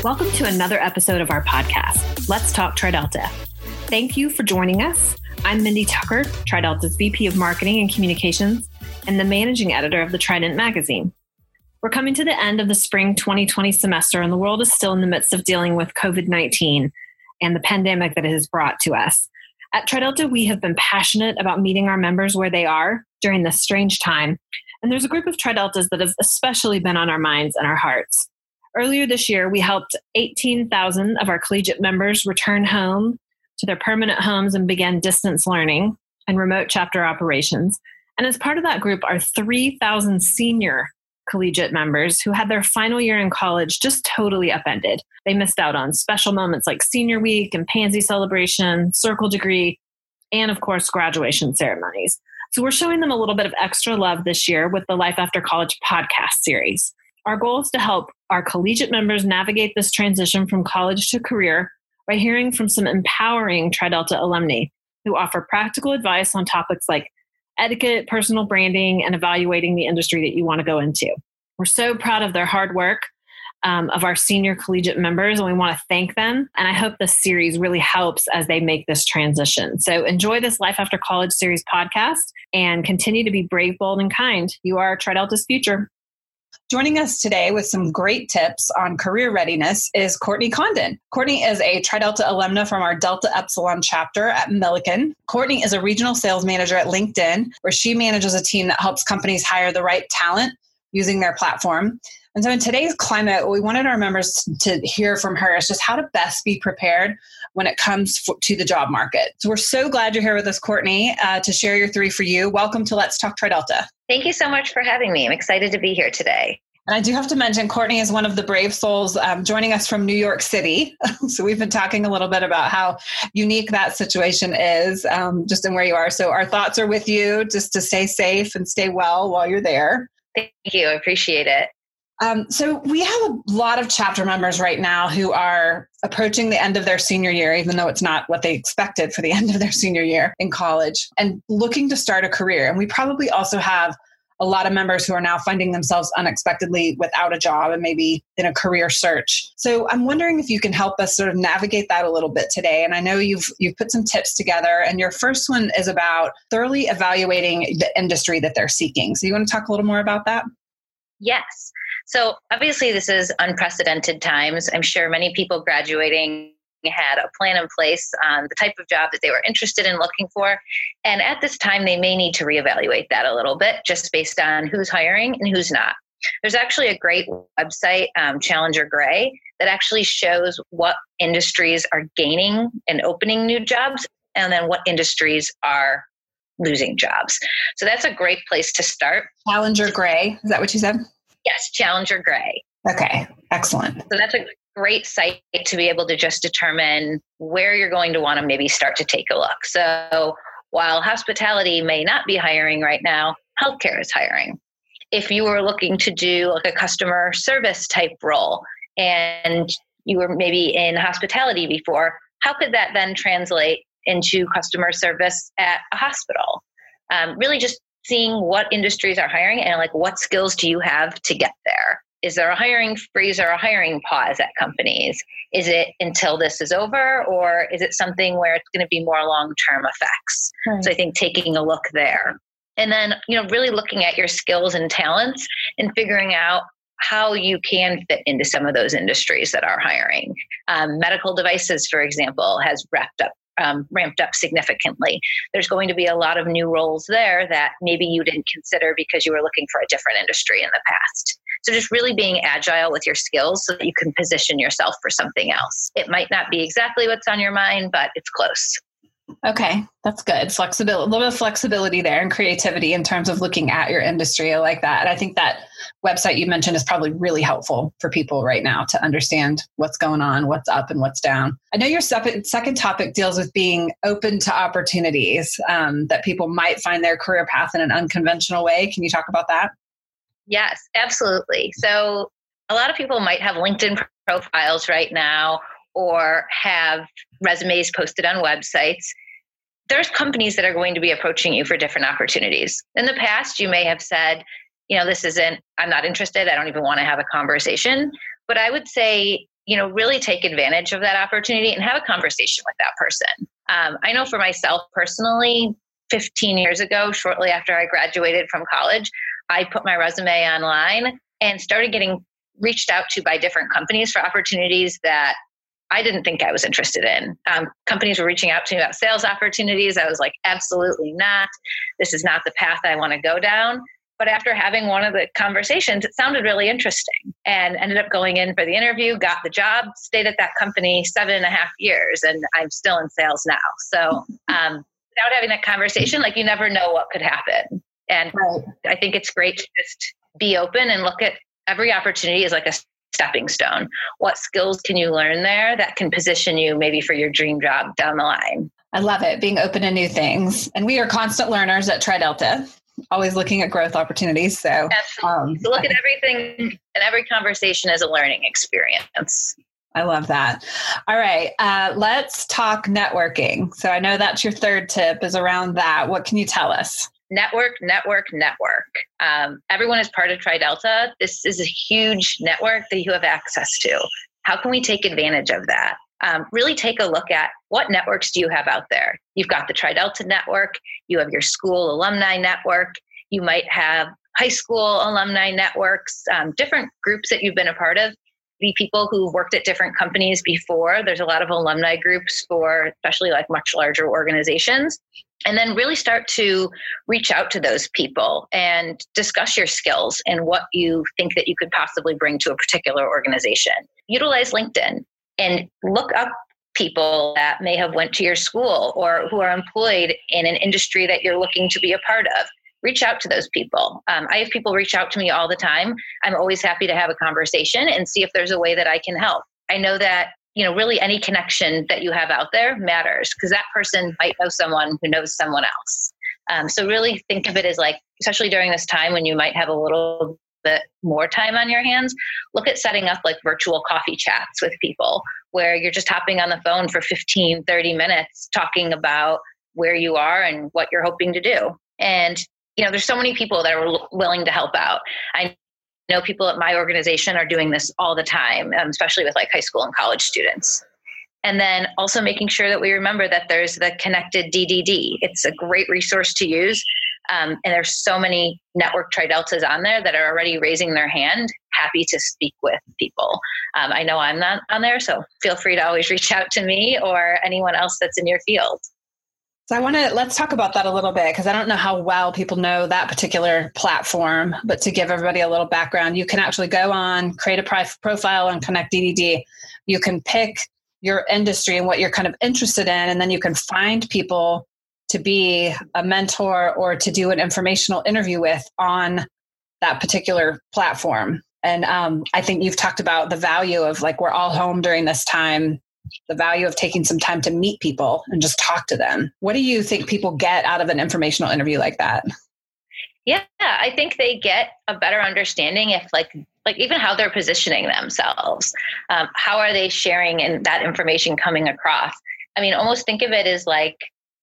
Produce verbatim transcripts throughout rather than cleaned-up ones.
Welcome to another episode of our podcast, Let's Talk TriDelta. Thank you for joining us. I'm Mindy Tucker, TriDelta's V P of Marketing and Communications and the managing editor of the Trident magazine. We're coming to the end of the spring twenty twenty semester, and the world is still in the midst of dealing with covid nineteen and the pandemic that it has brought to us. At TriDelta, we have been passionate about meeting our members where they are during this strange time, and there's a group of TriDeltas that have especially been on our minds and our hearts. Earlier this year, we helped eighteen thousand of our collegiate members return home to their permanent homes and begin distance learning and remote chapter operations. And as part of that group are three thousand senior collegiate members who had their final year in college just totally upended. They missed out on special moments like Senior Week and Pansy Celebration, Circle Degree, and of course, graduation ceremonies. So we're showing them a little bit of extra love this year with the Life After College podcast series. Our goal is to help our collegiate members navigate this transition from college to career by hearing from some empowering TriDelta alumni who offer practical advice on topics like etiquette, personal branding, and evaluating the industry that you want to go into. We're so proud of their hard work, um, of our senior collegiate members, and we want to thank them. And I hope this series really helps as they make this transition. So enjoy this Life After College series podcast and continue to be brave, bold, and kind. You are TriDelta's future. Joining us today with some great tips on career readiness is Courtney Condon. Courtney is a TriDelta alumna from our Delta Epsilon chapter at Millikan. Courtney is a regional sales manager at LinkedIn, where she manages a team that helps companies hire the right talent using their platform. And so in today's climate, we wanted our members to hear from her is just how to best be prepared when it comes for, to the job market. So we're so glad you're here with us, Courtney, uh, to share your three for you. Welcome to Let's Talk TriDelta. Thank you so much for having me. I'm excited to be here today. And I do have to mention, Courtney is one of the brave souls um, joining us from New York City. So we've been talking a little bit about how unique that situation is, um, just in where you are. So our thoughts are with you, just to stay safe and stay well while you're there. Thank you. I appreciate it. Um, so we have a lot of chapter members right now who are approaching the end of their senior year, even though it's not what they expected for the end of their senior year in college, and looking to start a career. And we probably also have a lot of members who are now finding themselves unexpectedly without a job and maybe in a career search. So I'm wondering if you can help us sort of navigate that a little bit today. And I know you've you've put some tips together, and your first one is about thoroughly evaluating the industry that they're seeking. So you want to talk a little more about that? Yes. So obviously this is unprecedented times. I'm sure many people graduating had a plan in place on the type of job that they were interested in looking for. And at this time, they may need to reevaluate that a little bit just based on who's hiring and who's not. There's actually a great website, um, Challenger Gray, that actually shows what industries are gaining and opening new jobs, and then what industries are losing jobs. So that's a great place to start. Challenger Gray, is that what you said? Yes, Challenger Gray. Okay, excellent. So that's a great site to be able to just determine where you're going to want to maybe start to take a look. So while hospitality may not be hiring right now, healthcare is hiring. If you were looking to do like a customer service type role and you were maybe in hospitality before, how could that then translate into customer service at a hospital? Um, really just seeing what industries are hiring and like what skills do you have to get there? Is there a hiring freeze or a hiring pause at companies? Is it until this is over, or is it something where it's going to be more long-term effects? Right. So I think taking a look there. And then, you know, really looking at your skills and talents and figuring out how you can fit into some of those industries that are hiring. Um, medical devices, for example, has wrapped up Um, ramped up significantly. There's going to be a lot of new roles there that maybe you didn't consider because you were looking for a different industry in the past. So just really being agile with your skills so that you can position yourself for something else. It might not be exactly what's on your mind, but it's close. Okay, that's good. Flexibility, a little bit of flexibility there and creativity in terms of looking at your industry. I like that. And I think that website you mentioned is probably really helpful for people right now to understand what's going on, what's up and what's down. I know your second, second topic deals with being open to opportunities, um, that people might find their career path in an unconventional way. Can you talk about that? Yes, absolutely. So a lot of people might have LinkedIn profiles right now or have resumes posted on websites. There's companies that are going to be approaching you for different opportunities. In the past, you may have said, you know, this isn't, I'm not interested. I don't even want to have a conversation. But I would say you know, really take advantage of that opportunity and have a conversation with that person. Um, I know for myself personally, fifteen years ago, shortly after I graduated from college, I put my resume online and started getting reached out to by different companies for opportunities that I didn't think I was interested in. Um, companies were reaching out to me about sales opportunities. I was like, absolutely not. This is not the path I want to go down. But after having one of the conversations, it sounded really interesting and ended up going in for the interview, got the job, stayed at that company seven and a half years, and I'm still in sales now. So um, without having that conversation, like you never know what could happen. And right. I think it's great to just be open and look at every opportunity as like a stepping stone. What skills can you learn there that can position you maybe for your dream job down the line? I love it, being open to new things. And we are constant learners at TriDelta, always looking at growth opportunities. So, um, so look at everything and every conversation as a learning experience. I love that. All right. Uh, let's talk networking. So I know that's your third tip is around that. What can you tell us? Network, network, network. Um, everyone is part of TriDelta. This is a huge network that you have access to. How can we take advantage of that? Um, really take a look at what networks do you have out there. You've got the TriDelta network. You have your school alumni network. You might have high school alumni networks, um, different groups that you've been a part of. Be people who worked at different companies before. There's a lot of alumni groups for especially like much larger organizations. And then really start to reach out to those people and discuss your skills and what you think that you could possibly bring to a particular organization. Utilize LinkedIn and look up people that may have went to your school or who are employed in an industry that you're looking to be a part of. Reach out to those people. Um, I have people reach out to me all the time. I'm always happy to have a conversation and see if there's a way that I can help. I know that, you know, really any connection that you have out there matters because that person might know someone who knows someone else. Um, so really think of it as like, especially during this time when you might have a little bit more time on your hands, look at setting up like virtual coffee chats with people where you're just hopping on the phone for fifteen, thirty minutes talking about where you are and what you're hoping to do. And you know, there's so many people that are willing to help out. I know people at my organization are doing this all the time, um, especially with like high school and college students. And then also making sure that we remember that there's the Connected D D D. It's a great resource to use. Um, and there's so many network TriDeltas on there that are already raising their hand, happy to speak with people. Um, I know I'm not on there, so feel free to always reach out to me or anyone else that's in your field. So I want to, let's talk about that a little bit because I don't know how well people know that particular platform, but to give everybody a little background, you can actually go on, create a pri- profile on Connect D D D. You can pick your industry and what you're kind of interested in, and then you can find people to be a mentor or to do an informational interview with on that particular platform. And um, I think you've talked about the value of like, we're all home during this time, the value of taking some time to meet people and just talk to them. What do you think people get out of an informational interview like that? Yeah, I think they get a better understanding if like, like even how they're positioning themselves. Um, how are they sharing and that information coming across? I mean, almost think of it as like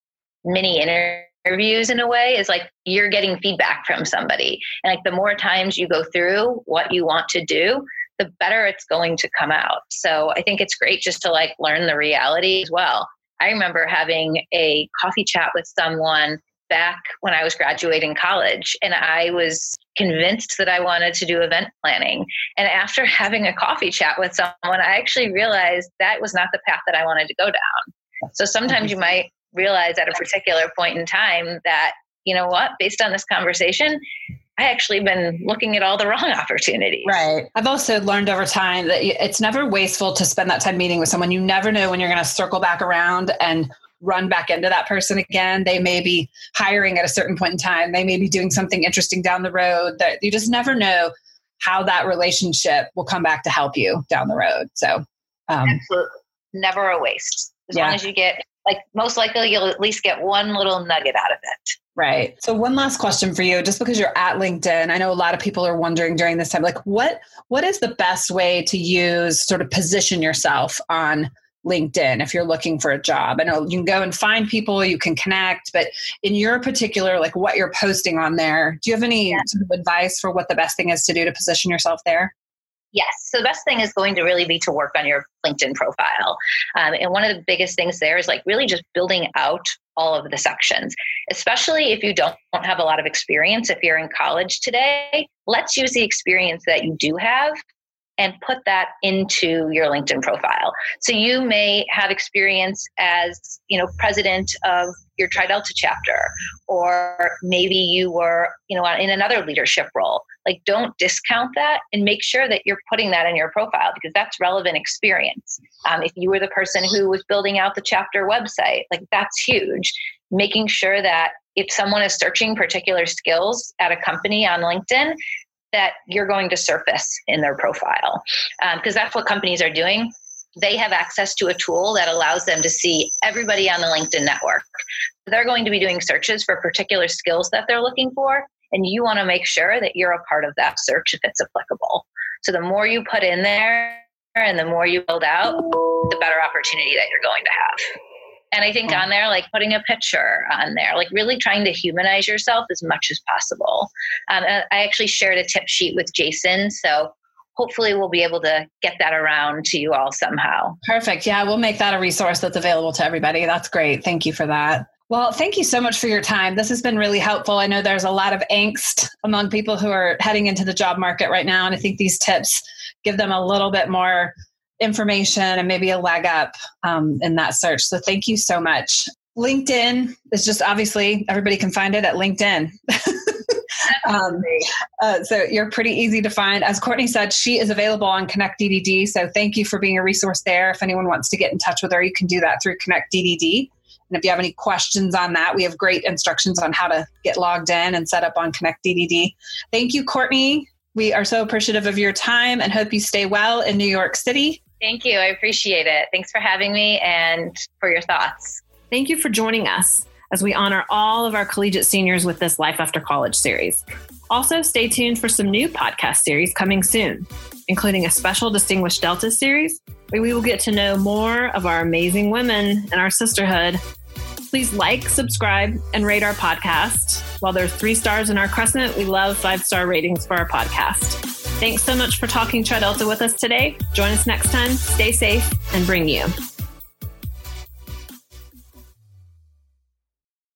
mini interviews in a way, is like you're getting feedback from somebody. And like the more times you go through what you want to do, the better it's going to come out. So I think it's great just to like learn the reality as well. I remember having a coffee chat with someone back when I was graduating college, and I was convinced that I wanted to do event planning. And after having a coffee chat with someone, I actually realized that was not the path that I wanted to go down. So sometimes you might realize at a particular point in time that, you know what, based on this conversation, I actually been looking at all the wrong opportunities. Right. I've also learned over time that it's never wasteful to spend that time meeting with someone. You never know when you're going to circle back around and run back into that person again. They may be hiring at a certain point in time. They may be doing something interesting down the road that you just never know how that relationship will come back to help you down the road. So, um, absolutely. Never a waste. As yeah. long as you get, like, most likely you'll at least get one little nugget out of it. Right. So one last question for you, just because you're at LinkedIn, I know a lot of people are wondering during this time, like what, what is the best way to use, sort of position yourself on LinkedIn if you're looking for a job? I know you can go and find people, you can connect, but in your particular, like what you're posting on there, do you have any yeah. sort of advice for what the best thing is to do to position yourself there? Yes. So the best thing is going to really be to work on your LinkedIn profile. Um, and one of the biggest things there is like really just building out all of the sections, especially if you don't, don't have a lot of experience. If you're in college today, let's use the experience that you do have and put that into your LinkedIn profile. So you may have experience as, you know, president of your Tri Delta chapter, or maybe you were, you know, in another leadership role. Like, don't discount that and make sure that you're putting that in your profile, because that's relevant experience. Um, if you were the person who was building out the chapter website, like that's huge. Making sure that if someone is searching particular skills at a company on LinkedIn, that you're going to surface in their profile, because um, that's what companies are doing. They have access to a tool that allows them to see everybody on the LinkedIn network. They're going to be doing searches for particular skills that they're looking for, and you want to make sure that you're a part of that search if it's applicable. So the more you put in there and the more you build out, the better opportunity that you're going to have. And I think on there, like putting a picture on there, like really trying to humanize yourself as much as possible. Um, I actually shared a tip sheet with Jason, so hopefully we'll be able to get that around to you all somehow. Perfect. Yeah, we'll make that a resource that's available to everybody. That's great. Thank you for that. Well, thank you so much for your time. This has been really helpful. I know there's a lot of angst among people who are heading into the job market right now, and I think these tips give them a little bit more information and maybe a leg up um, in that search. So thank you so much. LinkedIn is just obviously everybody can find it at LinkedIn. um, uh, so you're pretty easy to find. As Courtney said, she is available on Connect D D D. So thank you for being a resource there. If anyone wants to get in touch with her, you can do that through Connect D D D. And if you have any questions on that, we have great instructions on how to get logged in and set up on Connect D D D. Thank you, Courtney. We are so appreciative of your time and hope you stay well in New York City. Thank you. I appreciate it. Thanks for having me and for your thoughts. Thank you for joining us as we honor all of our collegiate seniors with this Life After College series. Also, stay tuned for some new podcast series coming soon, including a special Distinguished Delta series where we will get to know more of our amazing women and our sisterhood. Please like, subscribe, and rate our podcast. While there's three stars in our Crescent, we love five-star ratings for our podcast. Thanks so much for talking Tri Delta with us today. Join us next time. Stay safe and bring you.